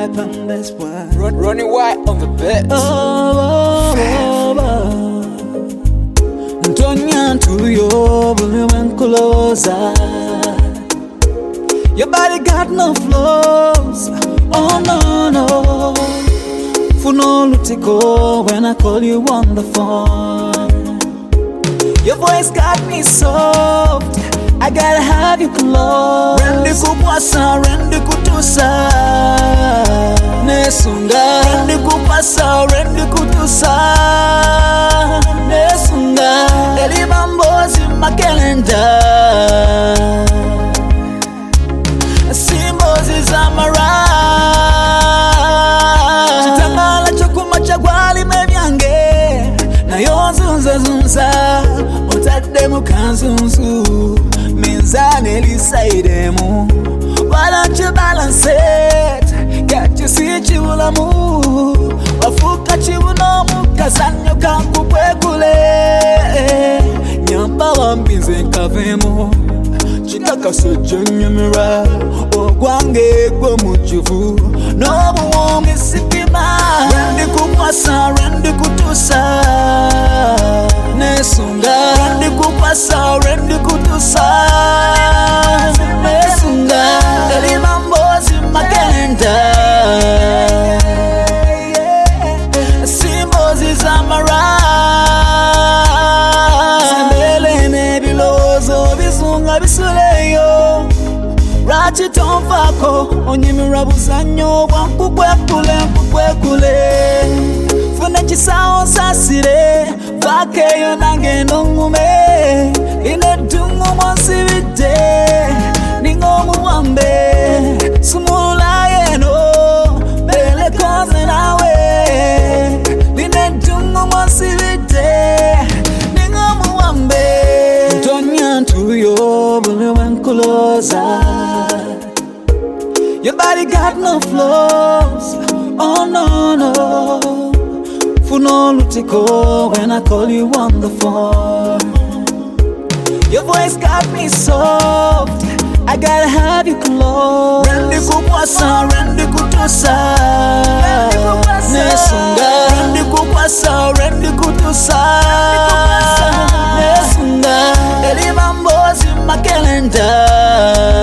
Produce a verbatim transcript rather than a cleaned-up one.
rap on this one. Run, running white on the bed. Oh, oh, oh. Ntonya ntuyo buli closer. Your body got no flaws. Oh no no. Funo lutiko when I call you on the phone. Your voice got me soft. I gotta have you close. Rendi kupasa, rendi kutusa. Nesunga. Rendi kupasa, rendi kutusa. Nesunga. Eli mambozi makelenda. Simbozi zamara. Chitangala chokuma chagwali memyange. Na yonzunza zunza. Otade mukanzunzu. Minzane lisaidemu. Why don't you balance it? Can't you see chibulamu? Wafuka chibunomu kazanyo kangu kwekule. Nyamba wambinze nkavemu. Chitaka sojenyemira. Ogwange kwa muchufu. Nobu wongi sipima. Rendi kupasa, rendi kutusa. Nesunga. Rendi kupasa, rendi kutusa. Nesunga. Eli mambozi makelenda. Simbozi zamara. Sembele nebilozo bisunga bisuleyo. Rachi tonfako onyemira buzanyo bwankukwekule nkukwekule. Fune chisao sasire vakeyo nange nongume. Ine dungu monsibide ningo muwambe. Sumula yeno bele koze nawe. Ine dungu monsibide ningo muwambe. Ntonya ntuyo bule wenkuloza. Your body got no flaws. Oh no no. Funo lutiko when I call you on the phone. Your voice got me soft. I gotta have you close. Rendi kupasa, rendi kutusa. Nesunga. Rendi kupasa, rendi kutusa. Nesunga. Eli mambozi makelenda.